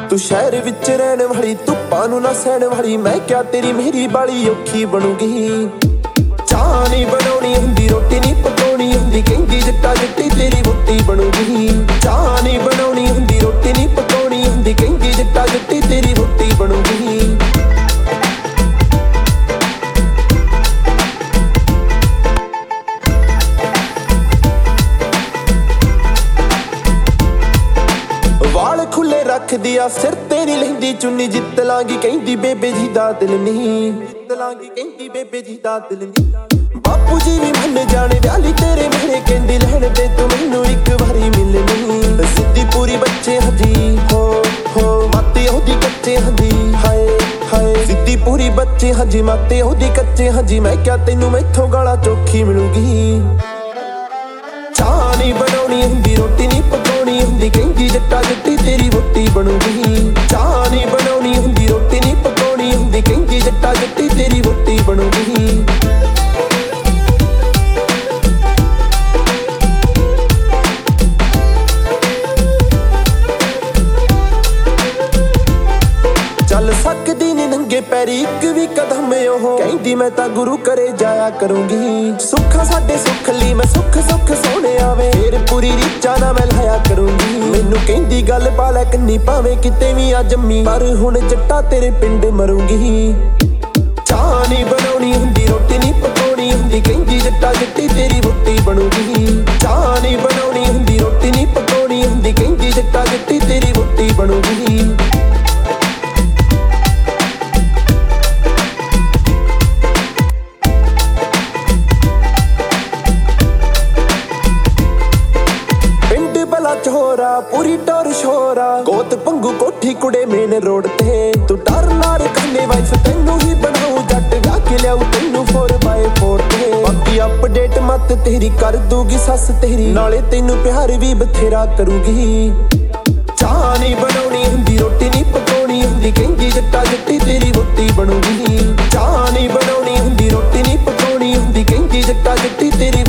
ਤੂੰ ਸ਼ਹਿਰ ਵਿੱਚ ਰਹਿਣ ਵਾਲੀ, ਧੁੱਪਾਂ ਨੂੰ ਨਾ ਸਹਿਣ ਵਾਲੀ, ਮੈਂ ਕਿਹਾ ਤੇਰੀ ਮੇਰੀ ਬਾਲੀ ਔਖੀ ਬਣੂਗੀ। ਚਾਹ ਨਹੀਂ ਬਣਾਉਣੀ ਹੁੰਦੀ, ਰੋਟੀ ਨਹੀਂ ਪਕਾਉਣੀ ਹੁੰਦੀ, ਕਹਿੰਦੀ ਜੱਟਾ ਜੱਟੀ ਤੇਰੀ ਵਹੁਟੀ ਬਣੂਗੀ। ਚਾਹ ਨਹੀਂ ਬਣਾਉਣੀ ਹੁੰਦੀ, ਰੋਟੀ ਨਹੀਂ ਪਕਾਉਣੀ ਹੁੰਦੀ, ਕਹਿੰਦੀ ਜੱਟਾ ਜੱਟੀ ਤੇਰੀ ਵਹੁਟੀ ਬਣੂਗੀ। ਵਾਲ ਖੁੱਲੇ ਰੱਖਦੀ ਆ, ਸਿਰ ਤੇ ਨੀ ਲੈਂਦੀ ਚੁੰਨੀ, ਜਿੱਤ ਲਾਂਗੀ ਕਹਿੰਦੀ ਬੇਬੇ ਜੀ ਦਾ ਦਿਲ ਨਹੀਂ, ਜਿੱਤ ਲਾਂਗੀ ਕਹਿੰਦੀ ਬੇਬੇ ਜੀ ਦਾ ਦਿਲ ਨਹੀਂ। ਬਾਪੂ ਜੀ ਵੀ ਮੰਨ ਜਾਣੇ ਵਿਆਲੀ ਤੇਰੇ ਮੇਰੇ, ਕਹਿੰਦੀ ਲੈਣ ਦੇ ਤੂੰ ਮੈਨੂੰ ਇੱਕ ਵਾਰੀ ਮਿਲਣੀ। ਸਿੱਧੀ ਪੂਰੀ ਬੱਚੇ ਹਜੀ ਹੋ ਮਾਤੇ ਉਹਦੀ ਕੱਚੇ ਹਜੀ, ਹਾਏ ਹਾਏ ਸਿੱਧੀ ਪੂਰੀ ਬੱਚੇ ਹਜੀ, ਮਾਤੇ ਉਹਦੀ ਕੱਚੇ ਹਜੀ, ਮੈਂ ਕਿਹਾ ਤੈਨੂੰ ਮੈਥੋਂ ਗਾਲਾਂ ਚੋਖੀ ਮਿਲੂਗੀ। ਚਾਹ ਨਹੀਂ ਬਣਾਉਣੀ ਹੁੰਦੀ, ਰੋਟੀ ਨਹੀਂ ਪਕਾਉਣੀ ਹੁੰਦੀ, ਕਹਿੰਦੀ ਜੱਟਾ ਜੱਟੀ ਤੇਰੀ ਵਹੁਟੀ ਬਣੂਗੀ। ਚਾਹ ਨਹੀਂ ਬਣਾਉਣੀ ਹੁੰਦੀ, ਰੋਟੀ ਨਹੀਂ ਪਕਾਉਣੀ ਹੁੰਦੀ, ਕਹਿੰਦੀ ਜੱਟਾ ਜੱਟੀ ਤੇਰੀ ਵਹੁਟੀ ਬਣੂਗੀ। ਚੱਲ ਸਕਦੀ ਨੀ ਨੰਗੇ ਪੈਰੀ ਇੱਕ ਵੀ ਕਦਮ ਉਹ, ਕਹਿੰਦੀ ਮੈਂ ਤਾਂ ਗੁਰੂ ਘਰੇ ਜਾਇਆ ਕਰੂੰਗੀ। ਸੁੱਖਾਂ ਸਾਡੇ ਸੁੱਖ ਲਈ ਮੈਂ ਸੁੱਖ ਸੋਹਣੇ ਆਵੇ, ਫੇਰ ਪੂਰੀ ਰੀਚਾ ਨਾ ਮੈਂ ਲਾਇਆ ਕਰੂੰਗੀ। ਮੈਨੂੰ ਕਹਿੰਦੀ ਗੱਲ ਪਾ ਲੈ ਕੰਨੀ, ਭਾਵੇਂ ਕਿਤੇ ਵੀ ਆ ਜੰਮੀ, ਪਰ ਹੁਣ ਜੱਟਾ ਤੇਰੇ ਪਿੰਡ ਮਰੂੰਗੀ। ਚਾਹ ਨਹੀਂ ਬਣਾਉਣੀ ਹੁੰਦੀ, ਰੋਟੀ ਨਹੀਂ ਪਕਾਉਣੀ ਹੁੰਦੀ, ਕਹਿੰਦੀ ਜੱਟਾ ਜੱਟੀ ਤੇਰੀ ਵਹੁਟੀ ਬਣੂਗੀ। ਚਾਹ ਨਹੀਂ ਬਣਾਉਣੀ ਹੁੰਦੀ, ਰੋਟੀ ਨਹੀਂ ਪਕਾਉਣੀ ਹੁੰਦੀ, ਕਹਿੰਦੀ ਜੱਟਾ ਜੱਟੀ ਤੇਰੀ ਵਹੁਟੀ ਬਣੂਗੀ। ਚੋਰਾ ਪੂਰੀ ਟੌਰ ਸ਼ੋਰਾ, ਕੋਤ ਪੰਗੂ ਕੋਠੀ ਕੁੜੇ ਮੇਨ ਰੋਡ ਤੇ, ਤੂੰ ਡਰ ਨਾ ਰਖਨੇ ਵਾਈਫ ਤੈਨੂੰ ਹੀ ਬਣਾਉ, ਜੱਟ ਗਾ ਕੇ ਲਿਆਉ ਤੈਨੂੰ 4x4 ਤੇ। ਬਾਕੀ ਅਪਡੇਟ ਮਤ ਤੇਰੀ ਕਰ ਦੂਗੀ ਸੱਸ ਤੇਰੀ, ਨਾਲੇ ਤੈਨੂੰ ਪਿਆਰ ਵੀ ਬਥੇਰਾ ਕਰੂਗੀ। ਚਾਹ ਨਹੀਂ ਬਣਾਉਣੀ ਹੁੰਦੀ, ਰੋਟੀ ਨਹੀਂ ਪਕਾਉਣੀ ਹੁੰਦੀ, ਕਹਿੰਦੀ ਜੱਟਾ ਜੱਟੀ ਤੇਰੀ ਵਹੁਟੀ ਬਣੂਗੀ। ਚਾਹ ਨਹੀਂ ਬਣਾਉਣੀ ਹੁੰਦੀ, ਰੋਟੀ ਨਹੀਂ ਪਕਾਉਣੀ ਹੁੰਦੀ, ਕਹਿੰਦੀ ਜੱਟਾ ਜੱਟੀ ਤੇਰੀ